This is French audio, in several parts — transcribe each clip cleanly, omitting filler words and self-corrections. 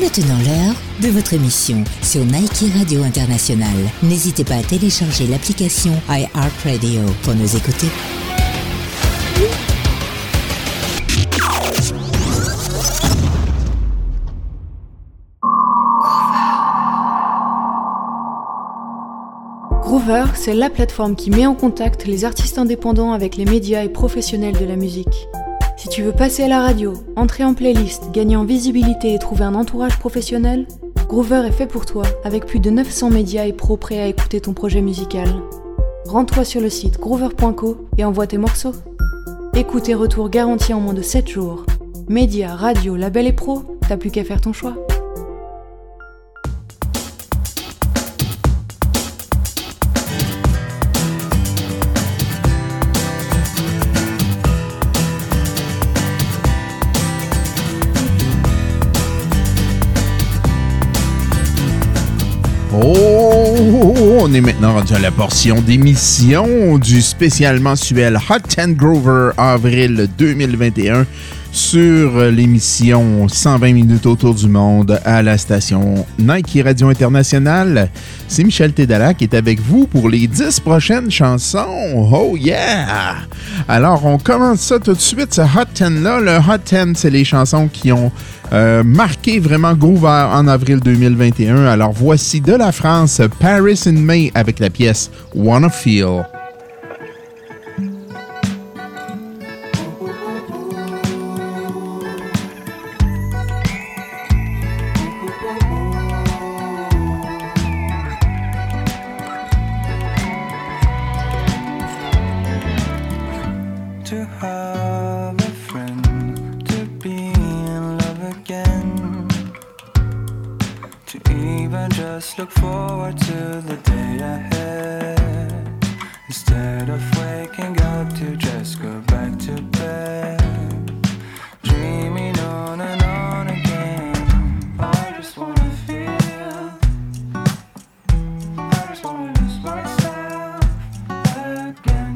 maintenant l'heure de votre émission sur Nike Radio International. N'hésitez pas à télécharger l'application iHeartRadio pour nous écouter. Groover, c'est la plateforme qui met en contact les artistes indépendants avec les médias et professionnels de la musique. Si tu veux passer à la radio, entrer en playlist, gagner en visibilité et trouver un entourage professionnel, Groover est fait pour toi, avec plus de 900 médias et pros prêts à écouter ton projet musical. Rends-toi sur le site groover.co et envoie tes morceaux. Écoute et retour garantis en moins de 7 jours. Médias, radio, label et pro, t'as plus qu'à faire ton choix. On est maintenant rendu à la portion d'émission du spécial mensuel Hot 10 Groover avril 2021 sur l'émission 120 minutes autour du monde à la station Nike Radio International. C'est Michel Tédala qui est avec vous pour les 10 prochaines chansons. Oh yeah! Alors, on commence ça tout de suite, ce Hot 10-là. Le Hot 10, c'est les chansons qui ont marqué vraiment Groover en avril 2021. Alors, voici de la France, Paris in May avec la pièce Wanna Feel. Look forward to the day ahead instead of waking up to just go back to bed, dreaming on and on again. I just wanna feel, I just wanna lose myself again,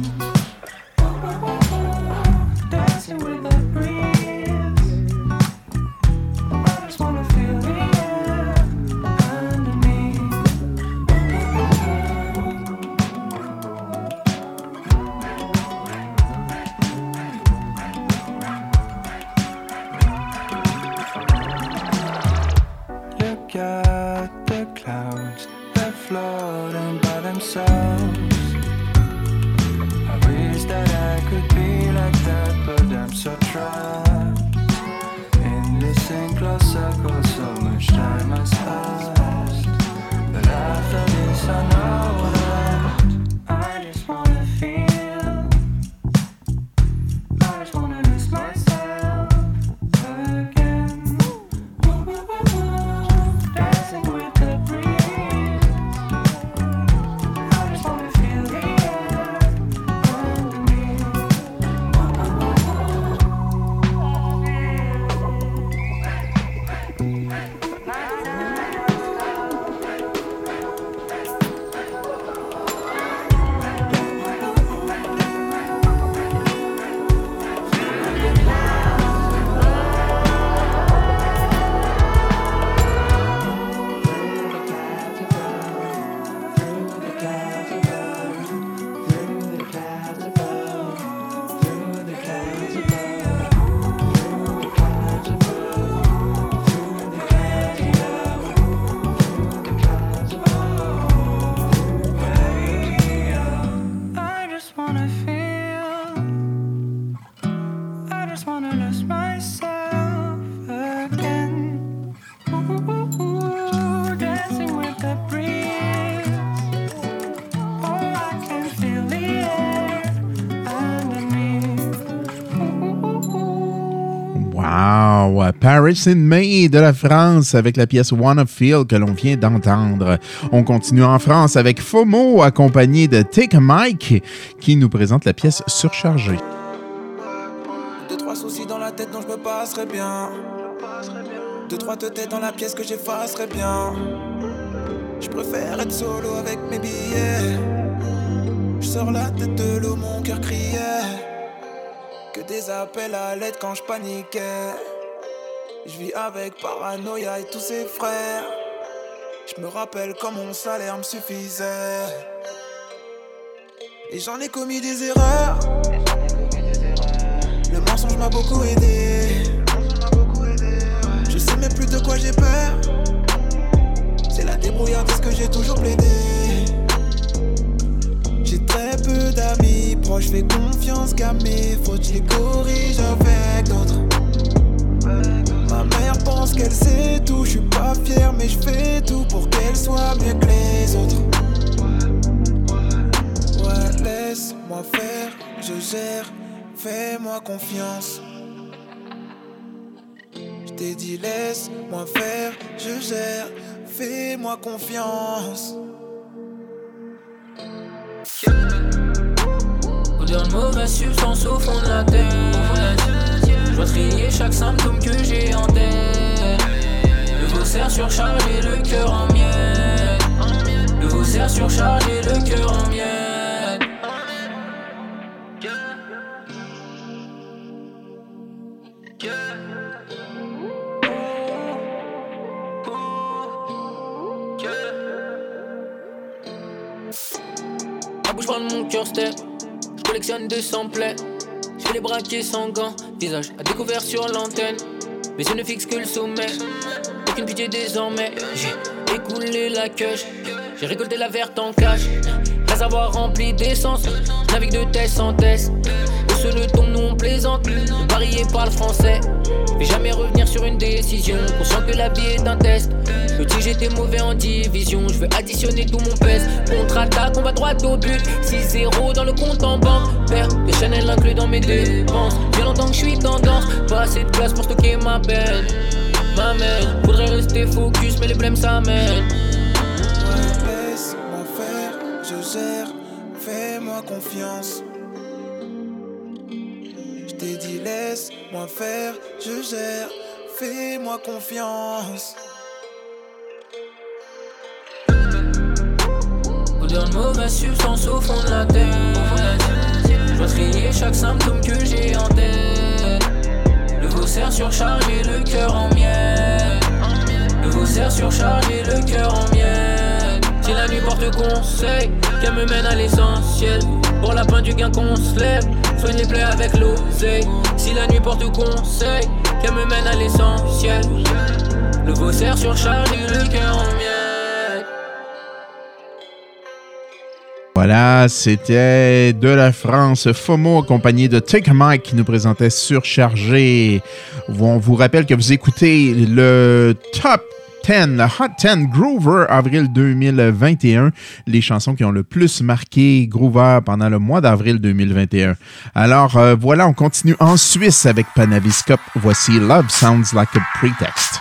dancing with the breeze. I just wanna feel the air under me. Look at the clouds, they're floating by themselves. I wish that I could be like that, but I'm so trapped in this enclosed circle. So much time has passed, but after this I know that I just wanna feel, I just wanna lose myself again, dancing with the breeze. I just wanna feel the air under me. I just wanna feel, I just wanna lose myself again. Ooh, dancing with the breeze. Oh, I can feel the air under me. Wow! Paris in May de la France avec la pièce Wanna Feel que l'on vient d'entendre. On continue en France avec FOMO accompagné de Take a Mic qui nous présente la pièce Surchargée. 2-3 soucis dans la tête dont je me passerais bien. 2-3 têtes dans la pièce que j'effacerais bien. Je préfère être solo avec mes billets. Je sors la tête de l'eau, mon cœur criait. Que des appels à l'aide quand je paniquais. Je vis avec paranoïa et tous ses frères. Je me rappelle quand mon salaire me suffisait. Et j'en ai commis des erreurs. Le mensonge m'a beaucoup aidé. Je sais même plus de quoi j'ai peur. C'est la débrouillardise que j'ai toujours plaidé. J'ai très peu d'amis proches, fais confiance qu'à mes fautes, je les corrige avec d'autres. Ma mère pense qu'elle sait tout, je suis pas fier mais je fais tout pour qu'elle soit mieux que les autres. Ouais, laisse-moi faire, je gère, fais-moi confiance. Je t'ai dit laisse-moi faire, je gère, fais-moi confiance. Odeur de mauvaise substance au fond de la tête. Je dois trier chaque symptôme que j'ai en tête. Le faussaire surchargé, le cœur en miettes. Le faussaire surchargé, le cœur en miettes. La bouche parle, mon cœur step. Je collectionne des samplets. Je fais les braquets sans gants. Visage à découvert sur l'antenne. Mes yeux ne fixent que le sommet. Aucune pitié désormais. J'ai écoulé la queue. J'ai récolté la verte en cash. Réservoir rempli d'essence. Je navigue de test en test. Au seul le ton, nous on plaisante. Le parier parle français. Vais jamais revenir sur une décision. Conscient que la vie est un test. Petit j'étais mauvais en division. Je veux additionner tout mon pèse. Contre-attaque, on va droit au but. 6-0 dans le compte en banque. Père de Chanel inclus dans mes dépenses. Bien longtemps que je suis tendance. Pas assez de place pour stocker ma peine. M'amène, faudrait rester focus mais les blèmes s'amènent. Ouais, laisse-moi faire, je gère, fais-moi confiance. Je t'ai dit laisse-moi faire, je gère, fais-moi confiance. Odeur de mauvaise substance au fond de la tête. Je dois trier chaque symptôme que j'ai en tête. Le faussaire surchargé, le cœur en miettes. Le faussaire surchargé, le cœur en miettes. Si la nuit porte conseil, qu'elle me mène à l'essentiel. Pour la fin du gain qu'on se lève, soigne les plaies avec l'oseille. Si la nuit porte conseil, qu'elle me mène à l'essentiel. Le faussaire surchargé, le cœur en miettes. Voilà, c'était de la France, FOMO accompagné de Take a Mic qui nous présentait Surchargé. On vous rappelle que vous écoutez le Top 10, le Hot 10 Groover avril 2021, les chansons qui ont le plus marqué Groover pendant le mois d'avril 2021. Alors voilà, on continue en Suisse avec Panaviscope. Voici Love Sounds Like a Pretext.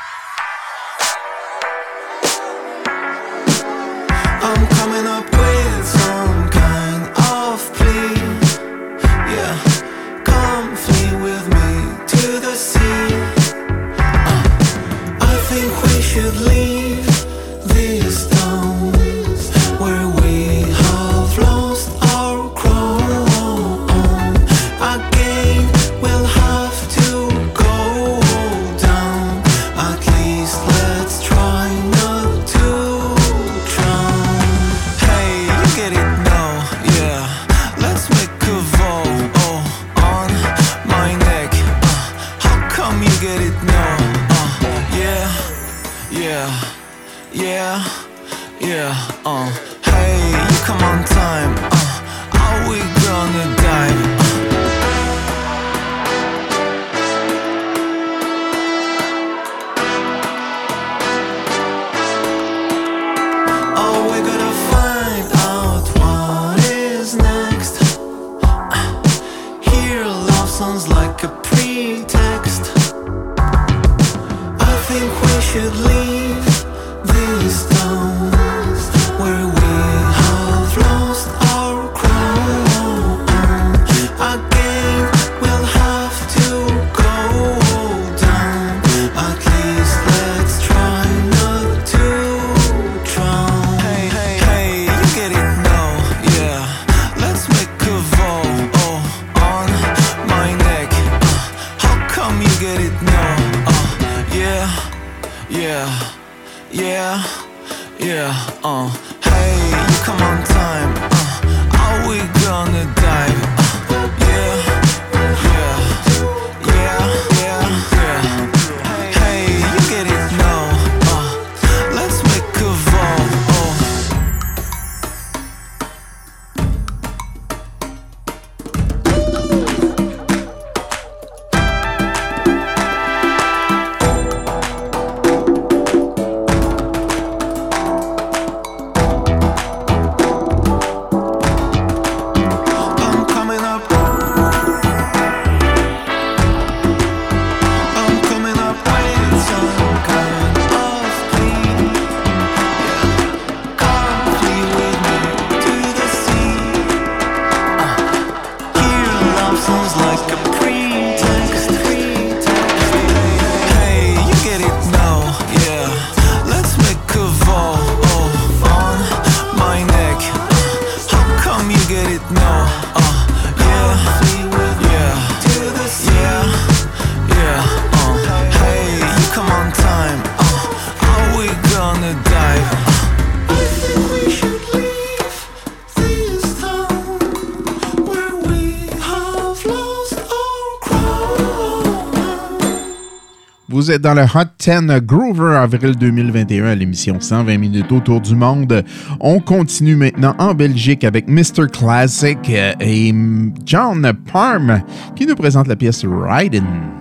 Yeah. Yeah, yeah, yeah, hey, you come on time, are we gonna dive? Yeah, yeah, yeah, yeah, yeah. Hey, you get it now, let's make a vow, Vous êtes dans le Hot 10 Groover avril 2021 à l'émission 120 minutes autour du monde. On continue maintenant en Belgique avec Mr. Classic et John Parm qui nous présente la pièce Ridin'.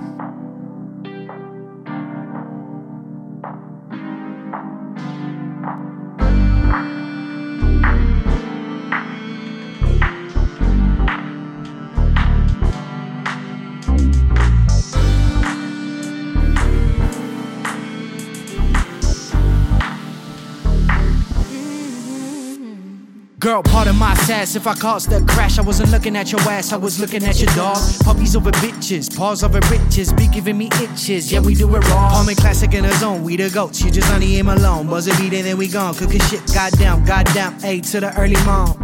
Girl, pardon my sass if I caused the crash. I wasn't looking at your ass, I was looking at your dog. Puppies over bitches, paws over riches, be giving me itches, yeah we do it wrong. Palming Classic in the zone, we the goats, you just honey aim alone. Buzz a beat and then we gone, cooking shit, goddamn, A to the early morn.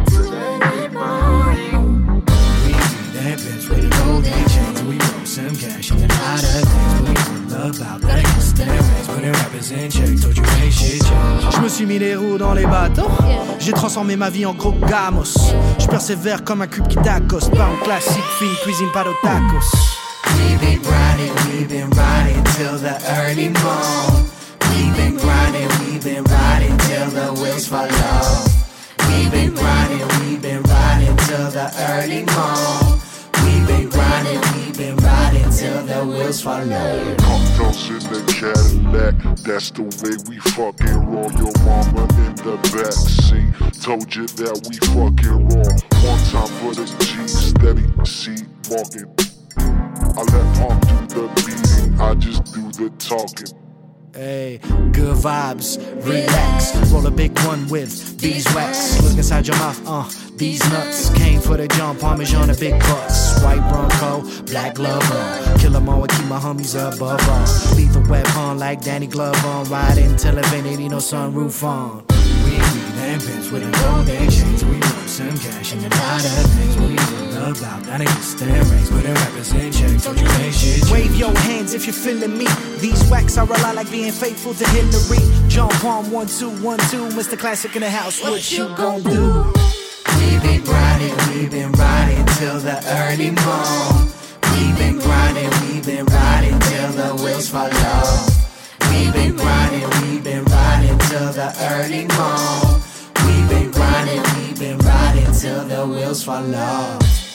We that bitch with the gold chains, we roll some cash and then out of things we love out, gotta get stamps, put the rappers in check, told you ain't shit, yeah. Je me suis mis les roues dans les bateaux, j'ai transformé ma vie en gros gamos. Je persévère comme un cube qui t'accoste, pas en classique, fine cuisine, pas de tacos. We've been riding till the early morn. We've been riding till the wheels fall off. We've been riding till the early morn. We've been riding till the wheels fall off. Pump us in the Cadillac, that's the way we fucking roll. Your mama in the backseat, told you that we fucking roll. One time for the G, steady, see, walking. I let Pump do the beating, I just do the talking. Hey, good vibes, relax. Roll a big one with beeswax. Look inside your mouth, these nuts. Came for the John Parmesan, the big bucks. White Bronco, black glove on. Kill 'em all and keep my homies above all. Lethal weapon like Danny Glove on. Riding till infinity, no sunroof on. We them pins with the gold chains. We want some cash and a lot of things. We love out, gotta get stamps. Put the rappers in check, told you ain't shit. Wave your hands if you're feeling me. These wax are a lot like being faithful to Hillary. John Palm 1212, Mr. Classic in the house. What you gon' do? We've been riding till the early morn. We've been riding till the wheels fall off. We've been riding till the early morn. We've been riding till the wheels fall off.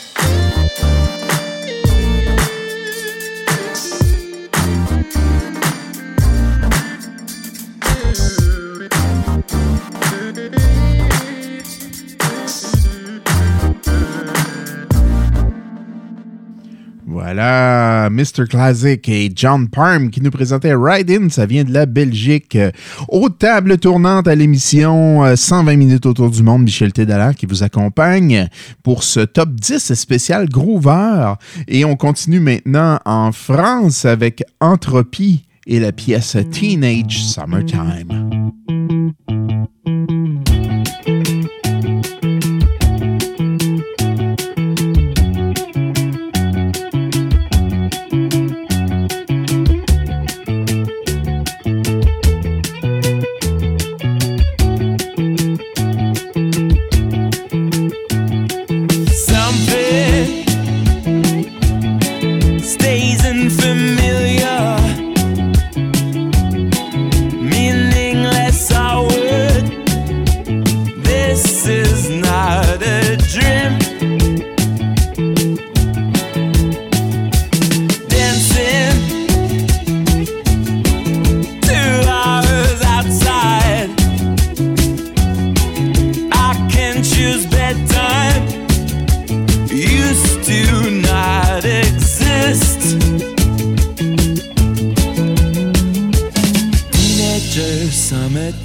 Voilà, Mr. Classic et John Parm qui nous présentaient Ride-In, ça vient de la Belgique. Aux tables tournantes à l'émission 120 minutes autour du monde, Michel Tédalard qui vous accompagne pour ce top 10 spécial Groover. Et on continue maintenant en France avec Entropie et la pièce Teenage Summertime.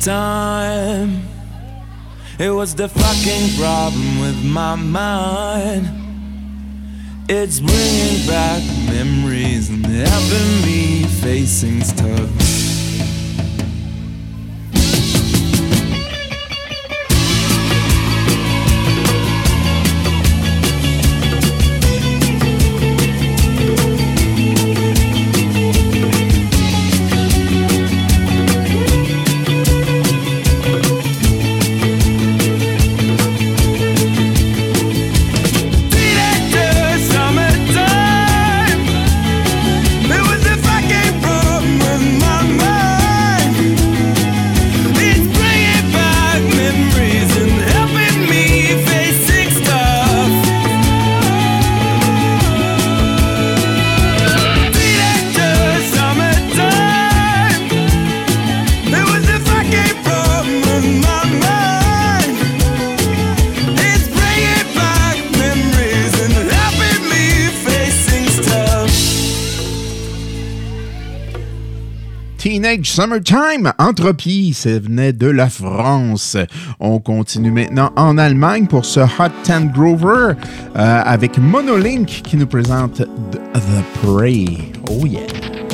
time. It was the fucking problem with my mind. It's bringing back memories and helping me facing stuff. Teenage Summertime, Entropie, ça venait de la France. On continue maintenant en Allemagne pour ce Hot 10 Grover avec Monolink qui nous présente The Prey. Oh yeah.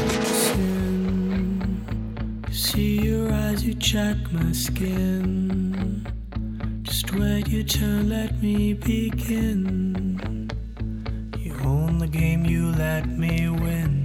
See your eyes, you check my skin. Just wait your turn, let me begin. You own the game, you let me win.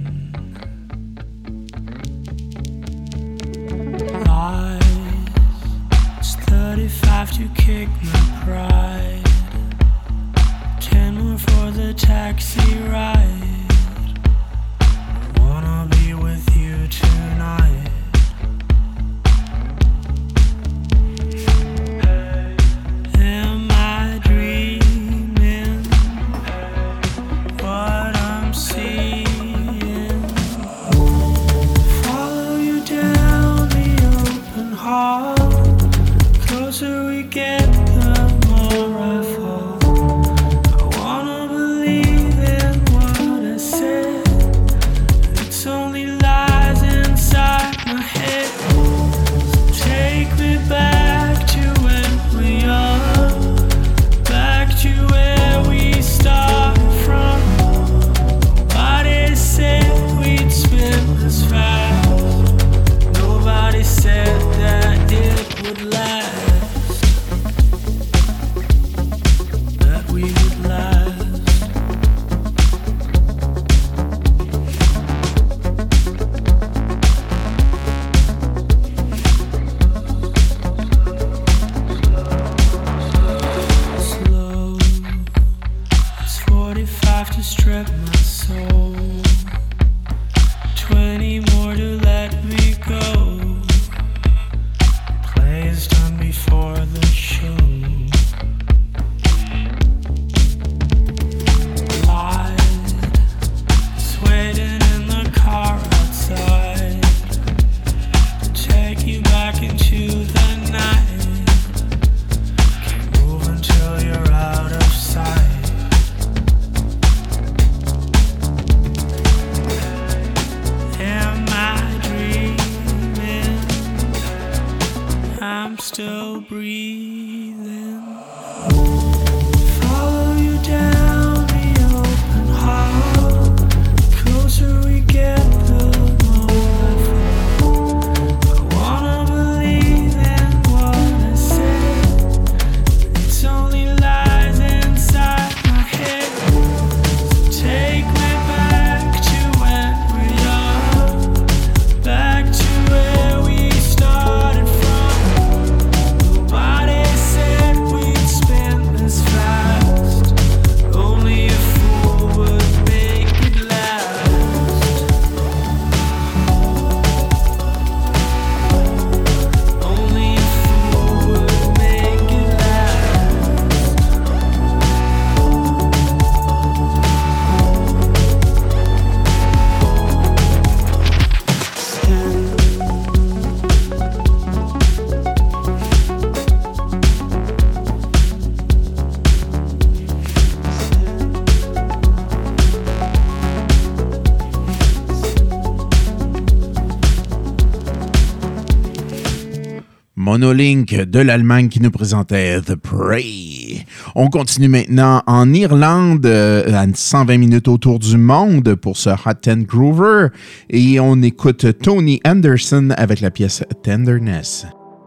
Lies, it's 35 to kick my pride. 10 more for the taxi ride. I wanna be with you tonight. Am I dreaming what I'm seeing? Follow you down hall. Closer we get, the more I fall. I wanna believe in what I said. It's only lies inside my head. So take me back to when we are, back to where we started from. Nobody said we'd spin this fast. Nobody said that it would last, that we would last. Slow, it's 45 to strip my soul. 20 more to let me go. Play is done before the show. Lied, waiting in the car outside to take you back into the night. Can't move until you're out of sight. Am I dreaming? I'm still breathing. Follow you down the open hall. Closer we get, the more I fall. I wanna believe in what I said. It's only lies inside my head. So take me back to when we are, back to where we started from. Nobody Monolink de l'Allemagne qui nous présentait The Prey. On continue maintenant en Irlande à 120 minutes autour du monde pour ce Hot 10 Groover et on écoute Tony Anderson avec la pièce Tenderness.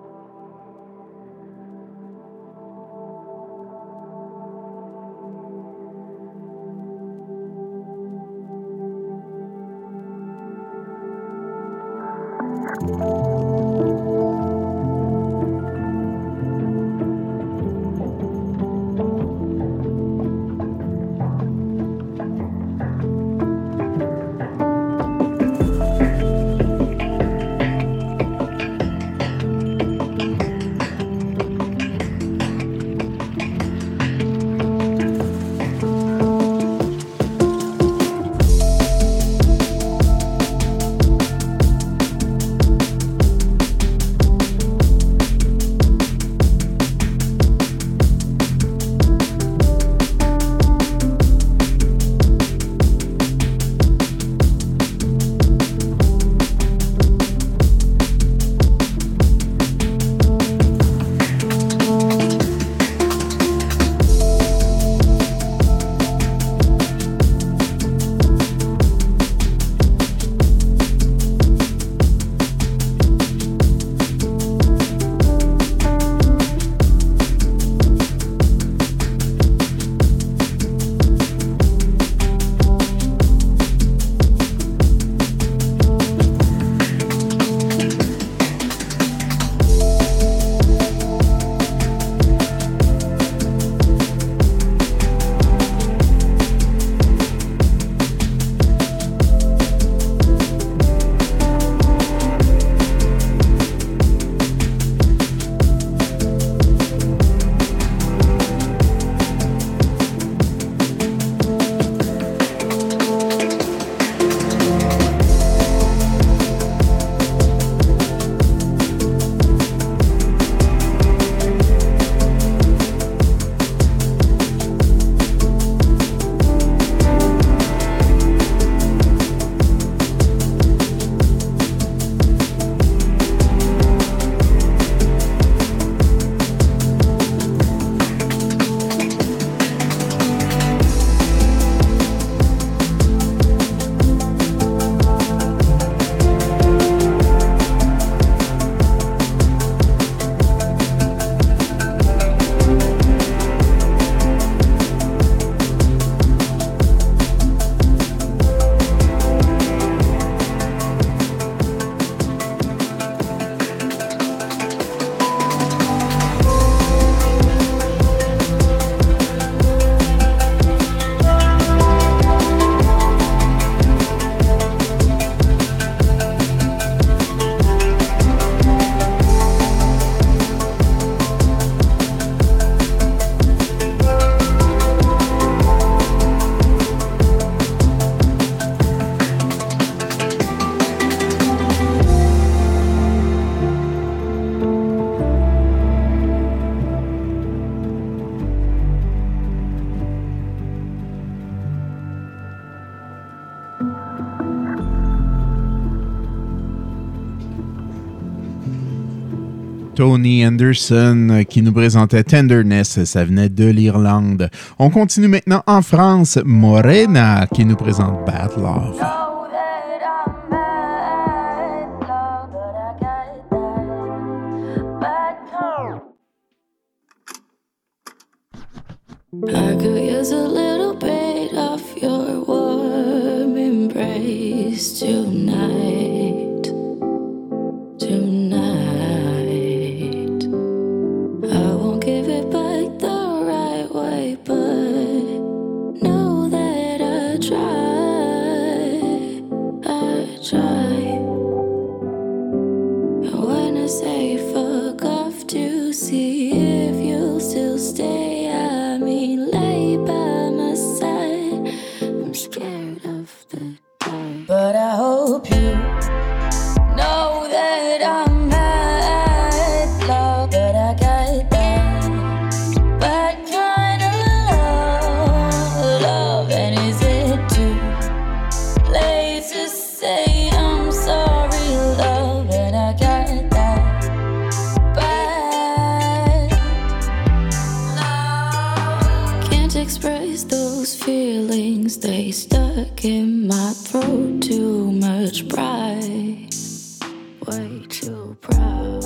Tony Anderson qui nous présentait Tenderness, ça venait de l'Irlande. On continue maintenant en France, Morena qui nous présente Bad Love. I could use a little bit of your warm embrace tonight. Tonight, I won't give it back the right way, but know that I try. And when I say fuck off to see if you'll still stay, I mean lay by my side. I'm scared of the dark, but I hope you know that I'm mad, love, but I got that kind of love, and is it too late to say I'm sorry, love, and I got that feelings stay stuck in my throat. Too much pride, way too proud.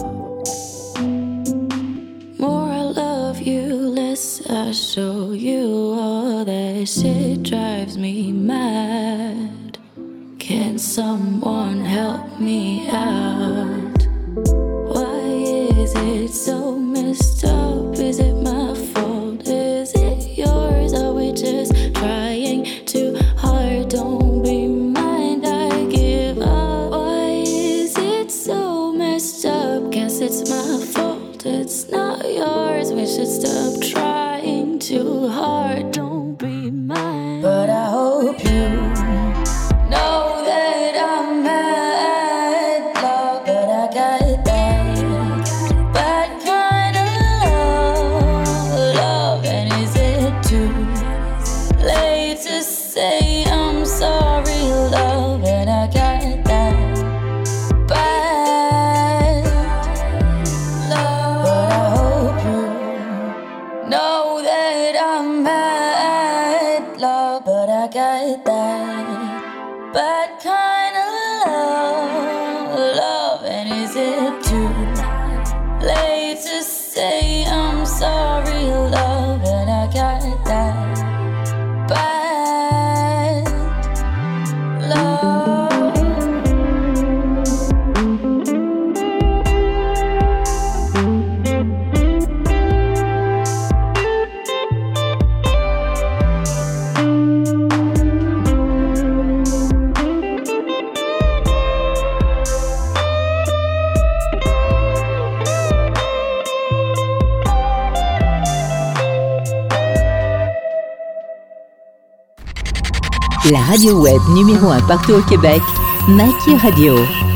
More I love you, less I show you. All that shit drives me mad. Can someone help me out? Why is it so messed up? Is it my fault? Is it yours? Are we just trying too hard? Don't be mine, I give up. Why is it so messed up? Guess it's my fault, it's not yours. We should stop trying too hard. Don't be mine. But I hope you know that I'm mad, love, but I got that kind of love. And is it too late to say I'm sorry, love? And I got that bad love. But I hope you know that I'm mad, love, but I got that bad kind of love. And is it too late to say I'm sorry, love? And I got that bad love. La radio web numéro 1 partout au Québec, Nike Radio.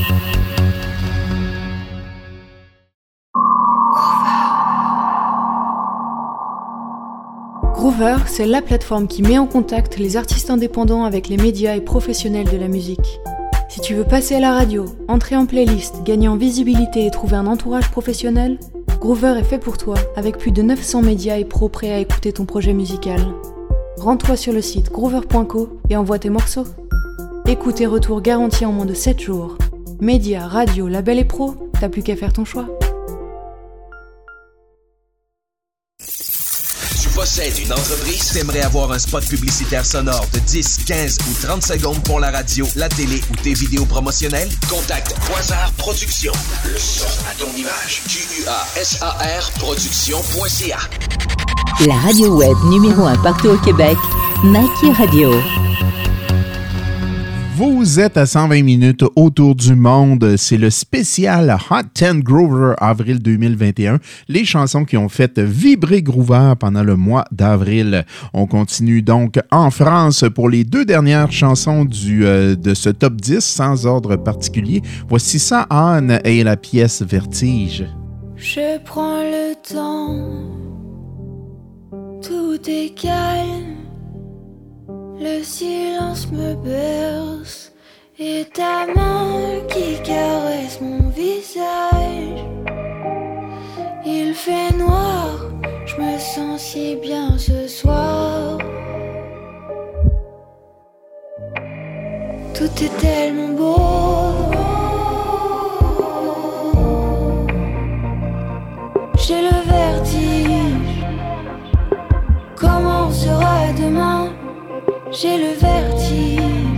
Groover, c'est la plateforme qui met en contact les artistes indépendants avec les médias et professionnels de la musique. Si tu veux passer à la radio, entrer en playlist, gagner en visibilité et trouver un entourage professionnel, Groover est fait pour toi, avec plus de 900 médias et pros prêts à écouter ton projet musical. Rends-toi sur le site groover.co et envoie tes morceaux. Écoute et retour garantis en moins de 7 jours. Médias, radio, label et pro, t'as plus qu'à faire ton choix. Tu possèdes une entreprise? T'aimerais avoir un spot publicitaire sonore de 10, 15 ou 30 secondes pour la radio, la télé ou tes vidéos promotionnelles? Contacte Quasar Productions. Le son à ton image. QUASAR Production.ca. La radio web numéro 1 partout au Québec, Nike Radio. Vous êtes à 120 minutes autour du monde. C'est le spécial Hot 10 Groover avril 2021. Les chansons qui ont fait vibrer Groover pendant le mois d'avril. On continue donc en France pour les 2 dernières chansons de ce top 10 sans ordre particulier. Voici ça, Anne et la pièce Vertige. Je prends le temps, tout est calme, le silence me berce, et ta main qui caresse mon visage. Il fait noir, je me sens si bien ce soir. Tout est tellement beau. J'ai le vertige. Comment sera demain? J'ai le vertige.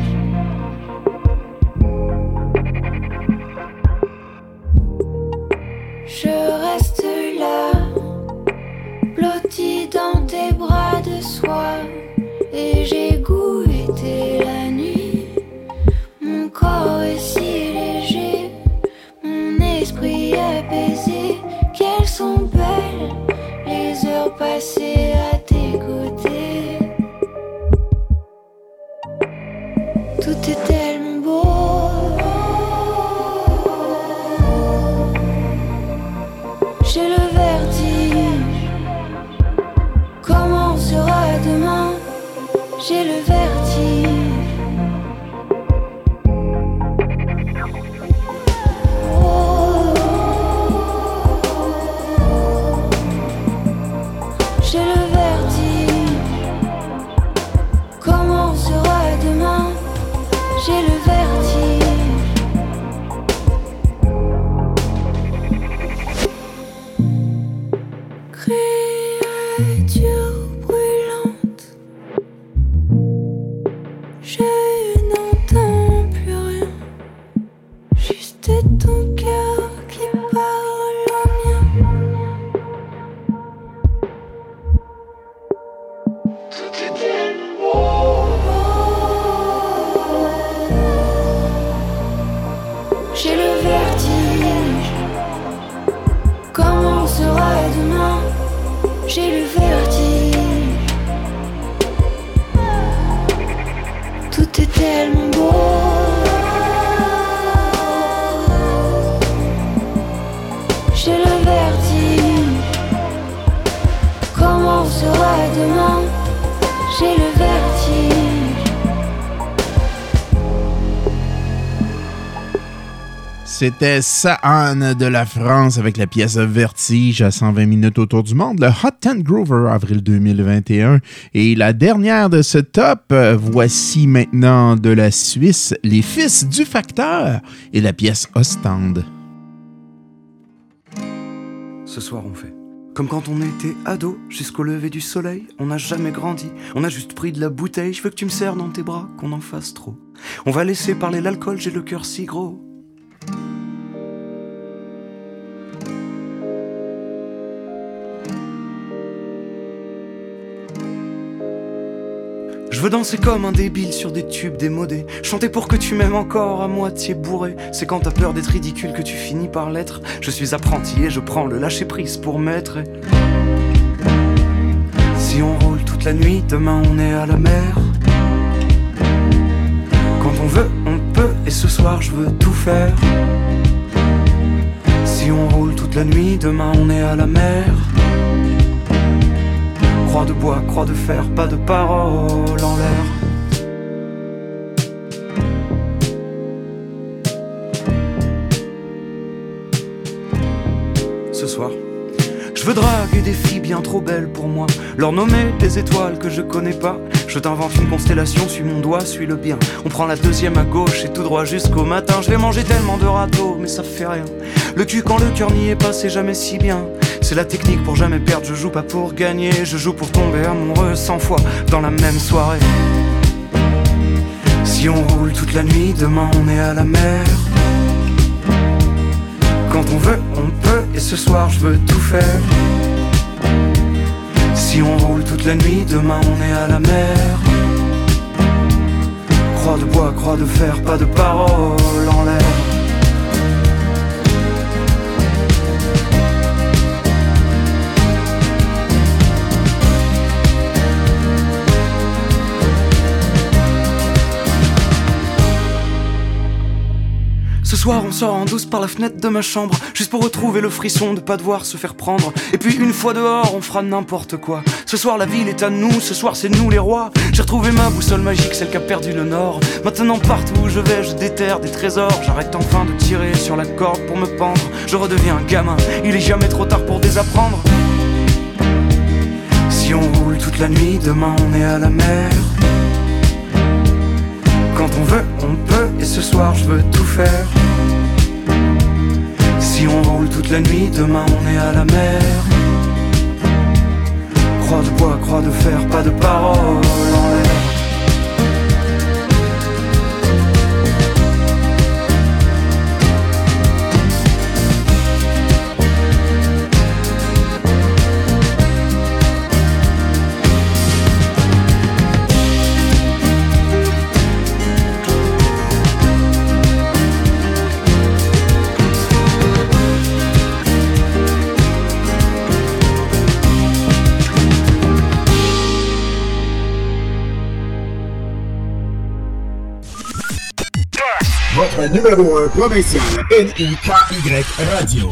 Je reste là, blotti dans tes bras de soie, et j'ai goûté la nuit. Mon corps est si léger, mon esprit apaisé. Qu'elles sont belles les heures passées à tes côtés. tellement beau. J'ai le vertige. Comment sera demain? J'ai le vertige. C'était Saan de la France avec la pièce Vertige à 120 minutes autour du monde, le Hot 10 Groover, avril 2021. Et la dernière de ce top, voici maintenant de la Suisse, les Fils du Facteur et la pièce Ostende. Ce soir on fait comme quand on était ado, jusqu'au lever du soleil. On n'a jamais grandi, on a juste pris de la bouteille. Je veux que tu me serres dans tes bras, qu'on en fasse trop. On va laisser parler l'alcool, j'ai le cœur si gros. Je veux danser comme un débile sur des tubes démodés, chanter pour que tu m'aimes encore à moitié bourré. C'est quand t'as peur d'être ridicule que tu finis par l'être. Je suis apprenti et je prends le lâcher-prise pour maître. Si on roule toute la nuit, demain on est à la mer. Quand on veut, on peut, et ce soir je veux tout faire. Si on roule toute la nuit, demain on est à la mer. Croix de bois, croix de fer, pas de parole en l'air. Ce soir, je veux draguer des filles bien trop belles pour moi, leur nommer des étoiles que je connais pas. Je t'invente une constellation, suis mon doigt, suis le bien. On prend la deuxième à gauche et tout droit jusqu'au matin. Je vais manger tellement de râteaux, mais ça fait rien. Le cul quand le cœur n'y est pas, c'est jamais si bien. C'est la technique pour jamais perdre, je joue pas pour gagner. Je joue pour tomber amoureux 100 fois dans la même soirée. Si on roule toute la nuit, demain on est à la mer. Quand on veut, on peut, et ce soir je veux tout faire. Si on roule toute la nuit, demain on est à la mer. Croix de bois, croix de fer, pas de parole en l'air. Ce soir on sort en douce par la fenêtre de ma chambre, juste pour retrouver le frisson de pas devoir se faire prendre. Et puis une fois dehors on fera n'importe quoi. Ce soir la ville est à nous, ce soir c'est nous les rois. J'ai retrouvé ma boussole magique, celle qui a perdu le nord. Maintenant partout où je vais je déterre des trésors. J'arrête enfin de tirer sur la corde pour me pendre. Je redeviens gamin, il est jamais trop tard pour désapprendre. Si on roule toute la nuit, demain on est à la mer. Quand on veut, on peut, et ce soir je veux tout faire. Si on roule toute la nuit, demain on est à la mer. Croix de bois, croix de fer, pas de parole en l'air. Votre numéro 1 provincial, NIKY Radio.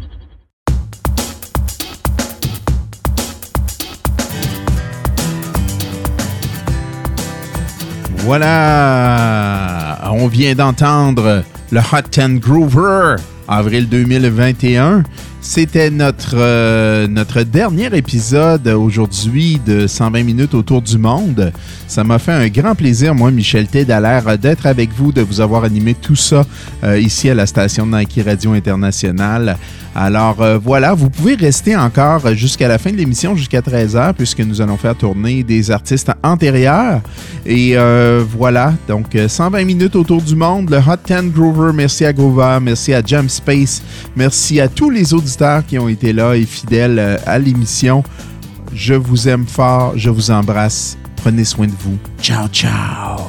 Voilà, on vient d'entendre le Hot 10 Groover, avril 2021. C'était notre dernier épisode aujourd'hui de 120 minutes autour du monde. Ça m'a fait un grand plaisir, moi, Michel T. Dallaire, d'être avec vous, de vous avoir animé tout ça ici à la station de Nike Radio International. Alors voilà, vous pouvez rester encore jusqu'à la fin de l'émission, jusqu'à 13h, puisque nous allons faire tourner des artistes antérieurs. Et voilà, donc 120 minutes autour du monde, le Hot 10 Groover. Merci à Groover, merci à Jam Space, merci à tous les auditeurs qui ont été là et fidèles à l'émission. Je vous aime fort, je vous embrasse. Prenez soin de vous. Ciao, ciao.